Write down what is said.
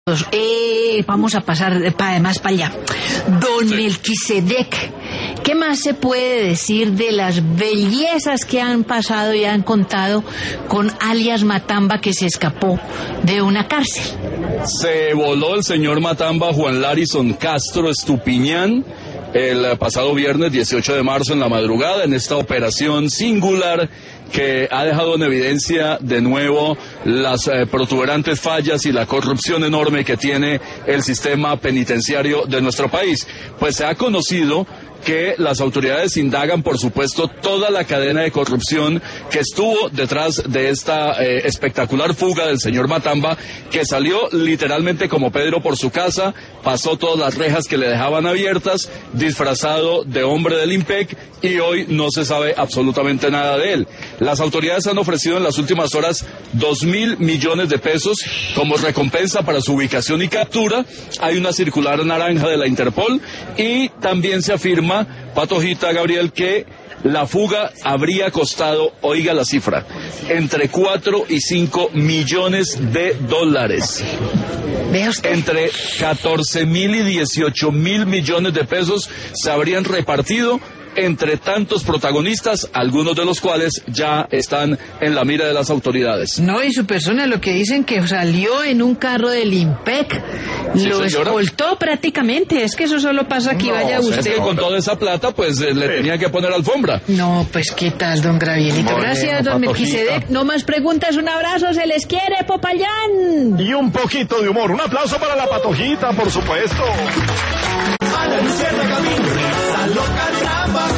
Vamos a pasar además para allá. Don Melquisedec, ¿qué más se puede decir de las bellezas que han pasado y han contado con alias Matamba, que se escapó de una cárcel? Se voló el señor Matamba Juan Larison Castro Estupiñán el pasado viernes 18 de marzo en la madrugada en esta operación singular que ha dejado en evidencia de nuevo las protuberantes fallas y la corrupción enorme que tiene el sistema penitenciario de nuestro país. Pues se ha conocido que las autoridades indagan, por supuesto, toda la cadena de corrupción que estuvo detrás de esta espectacular fuga del señor Matamba, que salió literalmente como Pedro por su casa, pasó todas las rejas que le dejaban abiertas, disfrazado de hombre del IMPEC, y hoy no se sabe absolutamente nada de él. Las autoridades han ofrecido en las últimas horas 2.000 millones de pesos como recompensa para su ubicación y captura. Hay una circular naranja de la Interpol y también se afirma, Patojita, Gabriel, que la fuga habría costado, oiga la cifra, entre 4 y 5 millones de dólares. Entre 14.000 y 18.000 millones de pesos se habrían repartido entre tantos protagonistas, algunos de los cuales ya están en la mira de las autoridades. No, y su persona, lo que dicen que salió en un carro del IMPEC, ¿Sí, lo señora? Escoltó prácticamente. Es que eso solo pasa aquí, vaya usted. Es que con toda esa plata, pues le tenían que poner alfombra. No, pues qué tal, don Gravielito. Gracias, don Melquisedec. No más preguntas, un abrazo, se les quiere, Popayán. Y un poquito de humor. Un aplauso para la Patojita, por supuesto. A la luciérnaga, la loca trampa.